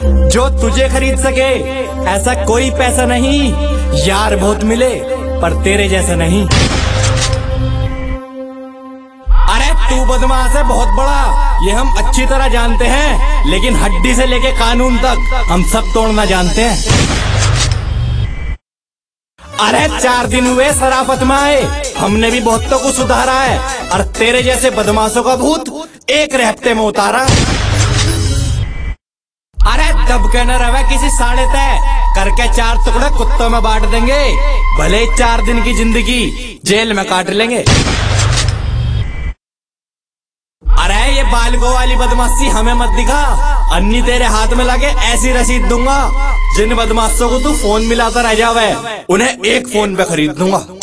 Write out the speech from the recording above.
जो तुझे खरीद सके ऐसा कोई पैसा नहीं। यार बहुत मिले पर तेरे जैसा नहीं। अरे तू बदमाश है बहुत बड़ा, ये हम अच्छी तरह जानते हैं, लेकिन हड्डी से लेके कानून तक हम सब तोड़ना जानते हैं। अरे 4 दिन हुए शराफत में आए, हमने भी बहुतों को सुधारा है, और तेरे जैसे बदमाशों का भूत एक हफ्ते में उतारा। अरे दब के न रहे किसी साढ़े तय करके 4 टुकड़े कुत्तों में बांट देंगे, भले 4 दिन की जिंदगी जेल में काट लेंगे। अरे ये बालगो वाली बदमाशी हमें मत दिखा, अन्नी तेरे हाथ में लगे ऐसी रसीद दूंगा, जिन बदमाशों को तू फोन मिलाता रह जावे उन्हें एक फोन पे खरीद दूंगा।